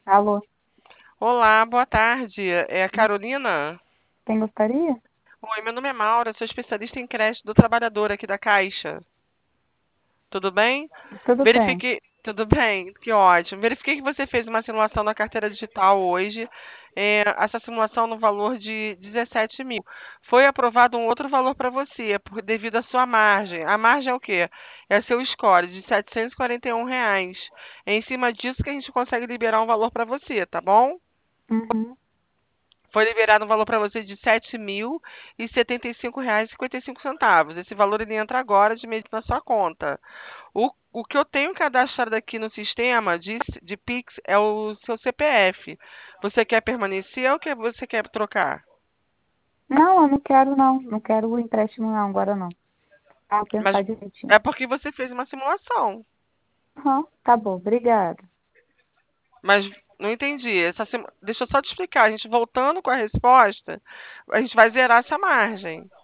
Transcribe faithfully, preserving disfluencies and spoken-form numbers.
Alô, Olá, boa tarde. É a Carolina? quem gostaria? Oi, meu nome é Maura, sou especialista em crédito do trabalhador aqui da Caixa. Tudo bem? Tudo bem. Verifiquei. Tudo bem, que ótimo. Verifiquei que você fez uma simulação da carteira digital hoje. É, essa simulação no valor de dezessete mil. Foi aprovado um outro valor para você, é por- devido à sua margem. A margem é o quê? É seu score de setecentos e e quarenta e um reais. É em cima disso que a gente consegue liberar um valor para você, tá bom? Uhum. Foi liberado um valor para você de sete mil e setenta e cinco reais e cinquenta e cinco centavos. Esse valor ele entra agora de imediato na sua conta. O, o que eu tenho cadastrado aqui no sistema de, de Pix é o seu C P F. Você quer permanecer ou que você quer trocar? Não, eu não quero não. Não quero o empréstimo não, agora não. Ah, vou Mas pensar direitinho. é porque você fez uma simulação. Aham, tá bom, obrigada. Mas não entendi. Essa sim- Deixa eu só te explicar. A gente voltando com a resposta, a gente vai zerar essa margem.